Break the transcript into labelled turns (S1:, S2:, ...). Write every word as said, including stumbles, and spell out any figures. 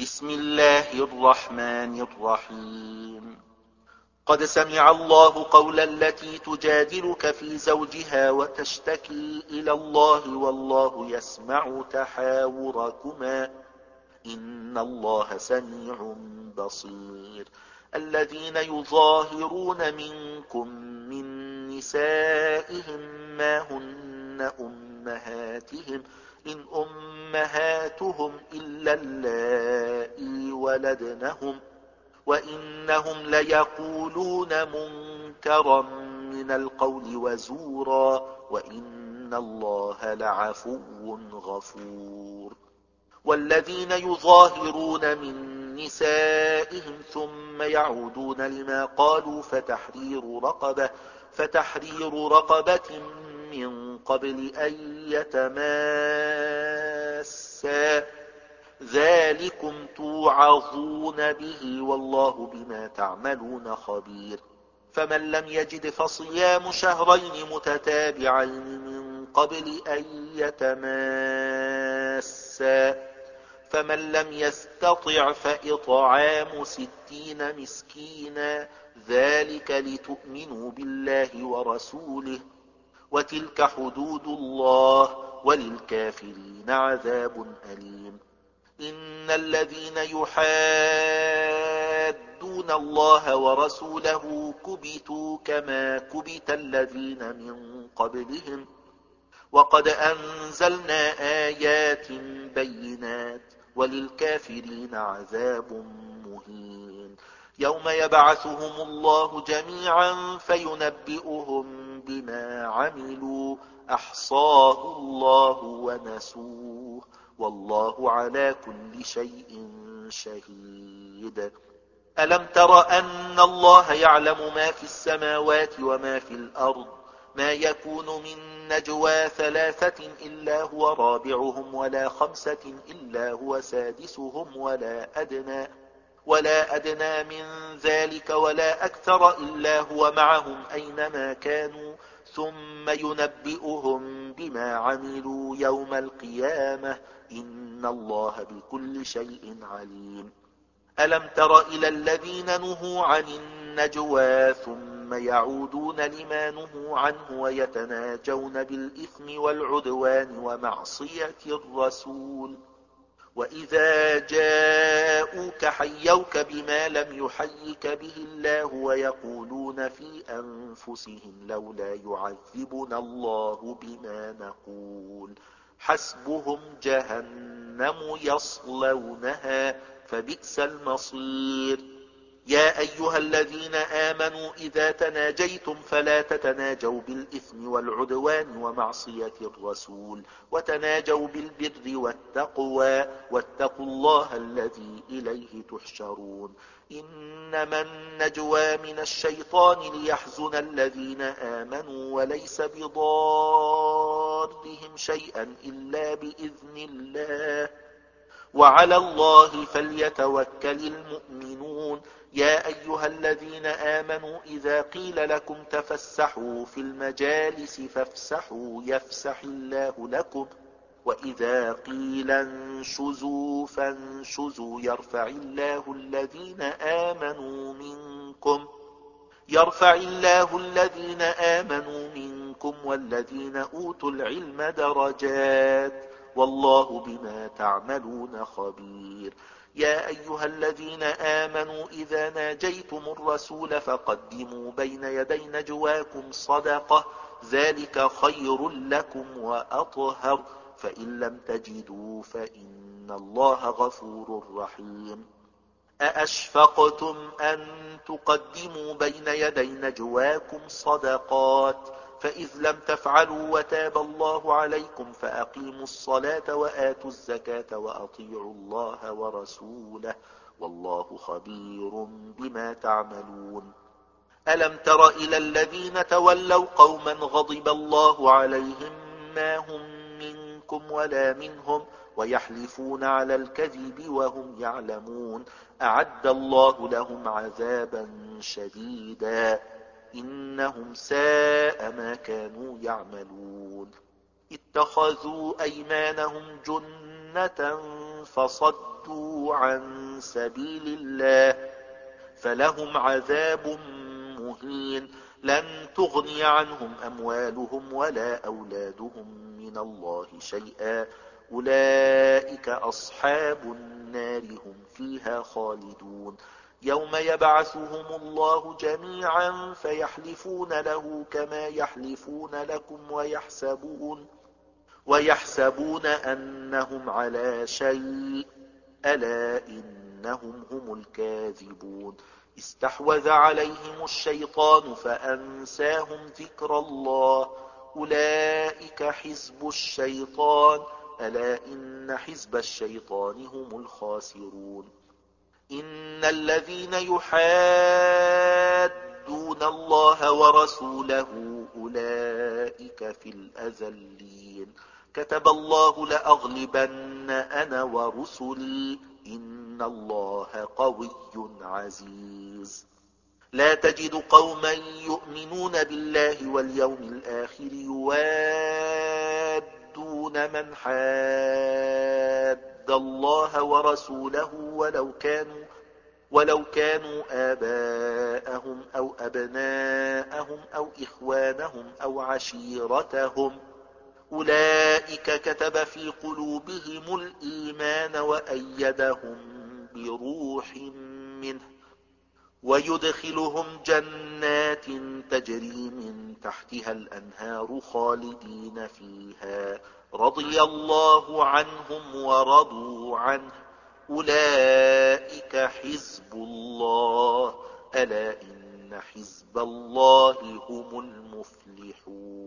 S1: بسم الله الرحمن الرحيم قد سمع الله قول التي تجادلك في زوجها وتشتكي إلى الله والله يسمع تحاوركما إن الله سميع بصير. الذين يظاهرون منكم من نسائهم ما هن أمهاتهم إن أمهاتهم إلا اللائي ولدنهم وإنهم ليقولون منكرا من القول وزورا وإن الله لعفو غفور. والذين يظاهرون من نسائهم ثم يعودون لما قالوا فتحرير رقبة فتحرير رقبة من قبل أن يتماسا ذلكم توعظون به والله بما تعملون خبير. فمن لم يجد فصيام شهرين متتابعين من قبل أن يتماسا فمن لم يستطع فإطعام ستين مسكينا ذلك لتؤمنوا بالله ورسوله وتلك حدود الله وللكافرين عذاب أليم. إن الذين يحادون الله ورسوله كبتوا كما كبت الذين من قبلهم وقد أنزلنا آيات بينات وللكافرين عذاب مهين. يوم يبعثهم الله جميعا فينبئهم بما عملوا أحصاه الله ونسوه والله على كل شيء شهيد. ألم تر أن الله يعلم ما في السماوات وما في الأرض ما يكون من نجوى ثلاثة إلا هو رابعهم ولا خمسة إلا هو سادسهم ولا أدنى ولا أدنى من ذلك ولا أكثر إلا هو معهم أينما كانوا ثم ينبئهم بما عملوا يوم القيامة إن الله بكل شيء عليم. ألم تر إلى الذين نهوا عن النجوى ثم يعودون لما نهوا عنه ويتناجون بالإثم والعدوان ومعصية الرسول وإذا جاءوك حيوك بما لم يحيك به الله ويقولون في أنفسهم لولا يعذبنا الله بما نقول حسبهم جهنم يصلونها فبئس المصير. يا أيها الذين آمنوا إذا تناجيتم فلا تتناجوا بالإثم والعدوان ومعصية الرسول وتناجوا بالبر والتقوى واتقوا الله الذي إليه تحشرون. إنما النجوى من الشيطان ليحزن الذين آمنوا وليس بضارهم شيئا إلا بإذن الله وعلى الله فليتوكل المؤمنون. يا أيها الذين آمنوا إذا قيل لكم تفسحوا في المجالس فافسحوا يفسح الله لكم وإذا قيل انشزوا فانشزوا يرفع الله الذين آمنوا منكم يرفع الله الذين آمنوا منكم والذين أوتوا العلم درجات والله بما تعملون خبير. يا أيها الذين آمنوا إذا ناجيتم الرسول فقدموا بين يدي نجواكم صدقة ذلك خير لكم وأطهر فإن لم تجدوا فإن الله غفور رحيم. أأشفقتم أن تقدموا بين يدي نجواكم صدقات فإذ لم تفعلوا وتاب الله عليكم فأقيموا الصلاة وآتوا الزكاة وأطيعوا الله ورسوله والله خبير بما تعملون. ألم تر إلى الذين تولوا قوما غضب الله عليهم ما هم منكم ولا منهم ويحلفون على الكذب وهم يعلمون أعد الله لهم عذابا شديدا إنهم ساء ما كانوا يعملون. اتخذوا أيمانهم جنة فصدوا وصدوا عن سبيل الله فلهم عذاب مهين لن تغني عنهم أموالهم ولا أولادهم من الله شيئا أولئك أصحاب النار هم فيها خالدون يوم يبعثهم الله جميعا فيحلفون له كما يحلفون لكم ويحسبون ويحسبون أنهم على شيء ألا إنهم هم الكاذبون استحوذ عليهم الشيطان فأنساهم ذكر الله أولئك حزب الشيطان ألا إن حزب الشيطان هم الخاسرون إن الذين يحادون الله ورسوله أولئك في الأذلين كتب الله لأغلبن أنا ورسلي إن الله قوي عزيز لا تجد قوما يؤمنون بالله واليوم الآخر يوادون من حاد الله ورسوله ولو كانوا ولو كانوا آباءهم أو أبناءهم أو إخوانهم أو عشيرتهم أولئك كتب في قلوبهم الإيمان وأيدهم بروح منه ويدخلهم جنات تجري من تحتها الأنهار خالدين فيها رضي الله عنهم ورضوا عنه أولئك حزب الله ألا إن حزب الله هم المفلحون